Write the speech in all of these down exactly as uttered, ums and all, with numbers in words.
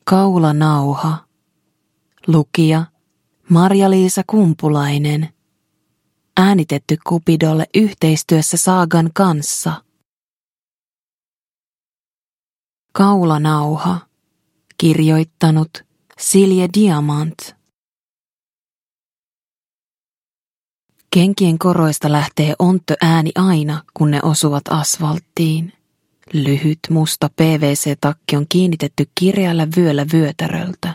Kaulanauha. Lukija Marja-Liisa Kumpulainen. Äänitetty Cupidolle yhteistyössä Saagan kanssa. Kaulanauha. Kirjoittanut Silje Diamant. Kenkien koroista lähtee ontto ääni aina, kun ne osuvat asfalttiin. Lyhyt musta P V C-takki on kiinnitetty kireällä vyöllä vyötäröltä.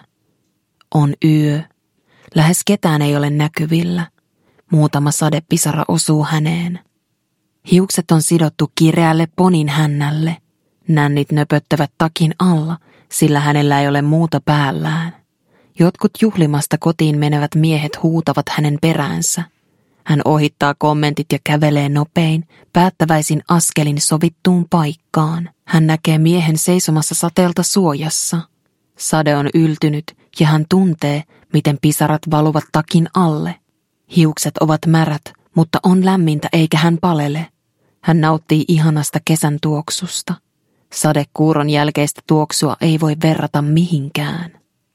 On yö. Lähes ketään ei ole näkyvillä. Muutama sadepisara osuu häneen. Hiukset on sidottu kireälle ponin hännälle. Nännit nöpöttävät takin alla, sillä hänellä ei ole muuta päällään. Jotkut juhlimasta kotiin menevät miehet huutavat hänen peräänsä. Hän ohittaa kommentit ja kävelee nopein, päättäväisin askelin sovittuun paikkaan. Hän näkee miehen seisomassa sateelta suojassa. Sade on yltynyt ja hän tuntee, miten pisarat valuvat takin alle. Hiukset ovat märät, mutta on lämmintä eikä hän palele. Hän nauttii ihanasta kesän tuoksusta. Sadekuuron jälkeistä tuoksua ei voi verrata mihinkään.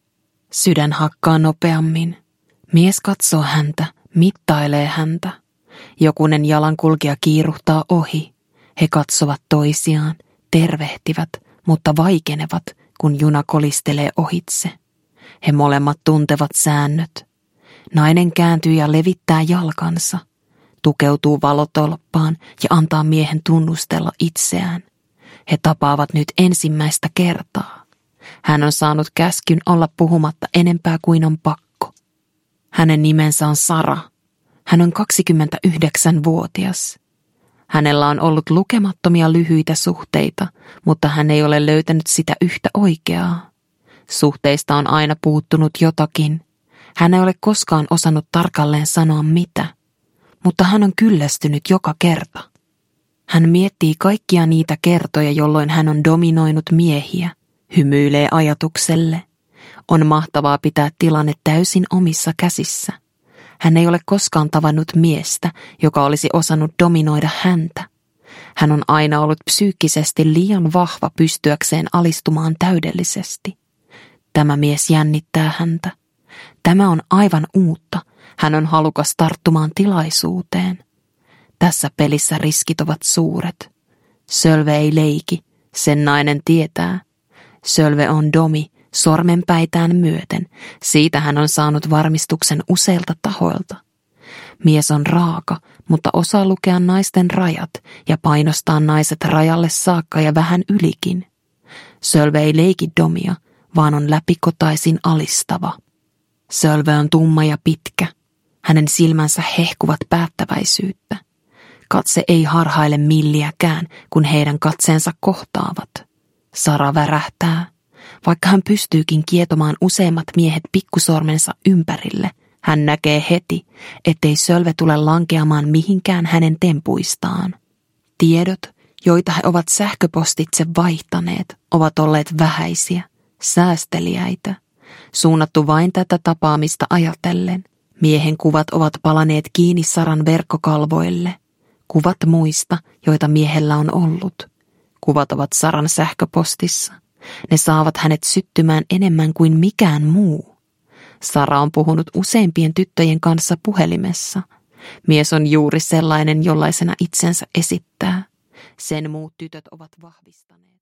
Sydän hakkaa nopeammin. Mies katsoo häntä, mittailee häntä. Jokunen jalankulkija kiiruhtaa ohi. He katsovat toisiaan, tervehtivät, mutta vaikenevat, kun juna kolistelee ohitse. He molemmat tuntevat säännöt. Nainen kääntyy ja levittää jalkansa. Tukeutuu valotolppaan ja antaa miehen tunnustella itseään. He tapaavat nyt ensimmäistä kertaa. Hän on saanut käskyn olla puhumatta enempää kuin on pakko. Hänen nimensä on Sara. Hän on kaksikymmentäyhdeksänvuotias. Hänellä on ollut lukemattomia lyhyitä suhteita, mutta hän ei ole löytänyt sitä yhtä oikeaa. Suhteista on aina puuttunut jotakin. Hän ei ole koskaan osannut tarkalleen sanoa mitä, mutta hän on kyllästynyt joka kerta. Hän miettii kaikkia niitä kertoja, jolloin hän on dominoinut miehiä, hymyilee ajatukselle. On mahtavaa pitää tilanne täysin omissa käsissä. Hän ei ole koskaan tavannut miestä, joka olisi osannut dominoida häntä. Hän on aina ollut psyykkisesti liian vahva pystyäkseen alistumaan täydellisesti. Tämä mies jännittää häntä. Tämä on aivan uutta. Hän on halukas tarttumaan tilaisuuteen. Tässä pelissä riskit ovat suuret. Sölve ei leiki, sen nainen tietää. Sölve on domi, sormenpäitään myöten. Siitä hän on saanut varmistuksen useilta tahoilta. Mies on raaka, mutta osaa lukea naisten rajat ja painostaa naiset rajalle saakka ja vähän ylikin. Sölve ei leiki domia, vaan on läpikotaisin alistava. Sölve on tumma ja pitkä. Hänen silmänsä hehkuvat päättäväisyyttä. Katse ei harhaile milliäkään, kun heidän katseensa kohtaavat. Sara värähtää. Vaikka hän pystyykin kietomaan useimmat miehet pikkusormensa ympärille, hän näkee heti, ettei Sölve tule lankeamaan mihinkään hänen tempuistaan. Tiedot, joita he ovat sähköpostitse vaihtaneet, ovat olleet vähäisiä, säästeliäitä, suunnattu vain tätä tapaamista ajatellen. Miehen kuvat ovat palaneet kiinni Saran verkkokalvoille. Kuvat muista, joita miehellä on ollut. Kuvat ovat Saran sähköpostissa. Ne saavat hänet syttymään enemmän kuin mikään muu. Sara on puhunut useimpien tyttöjen kanssa puhelimessa. Mies on juuri sellainen, jollaisena itsensä esittää. Sen muut tytöt ovat vahvistaneet.